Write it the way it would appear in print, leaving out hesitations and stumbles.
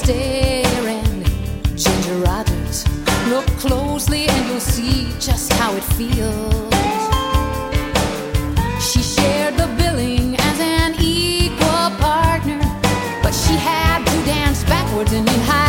staring. Ginger Rogers, look closely and you'll see just how it feels. She shared the billing as an equal partner, but she had to dance backwards and in high